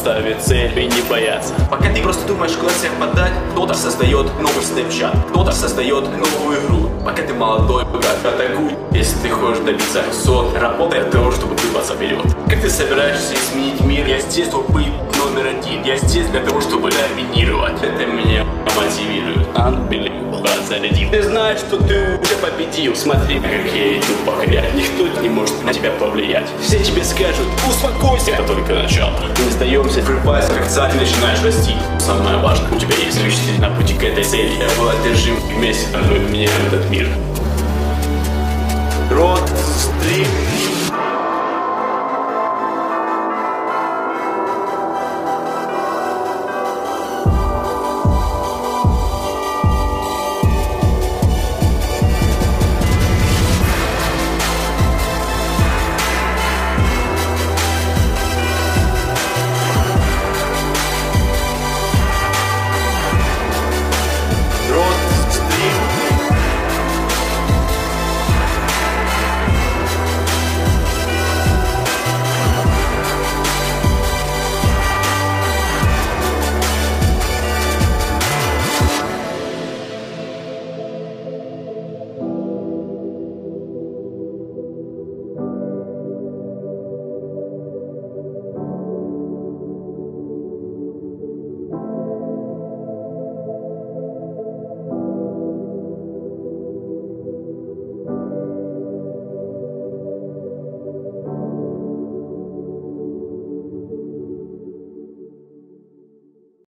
ставить цель и не бояться. Пока ты просто думаешь, куда себя подать, кто-то создает новый снэпчат, кто-то создает новую игру. Пока ты молодой, атакуй. Если ты хочешь добиться высот, работай для того, чтобы выбраться вперед. Как ты собираешься изменить мир? Я здесь, чтобы быть номер один. Я здесь для того, чтобы доминировать. Это меня мотивирует. Unbelievable. Зарядил. Ты знаешь, что ты уже победил. Смотри, как я иду по грязи. Никто не может на тебя повлиять. Все тебе скажут, успокойся. Это только начало. Не сдаемся, врывайся, как царь, начинаешь расти. Самое важное, у тебя есть учитель на пути к этой цели. Я был одержим вместе, мы меняем этот мир. Рот, стрим.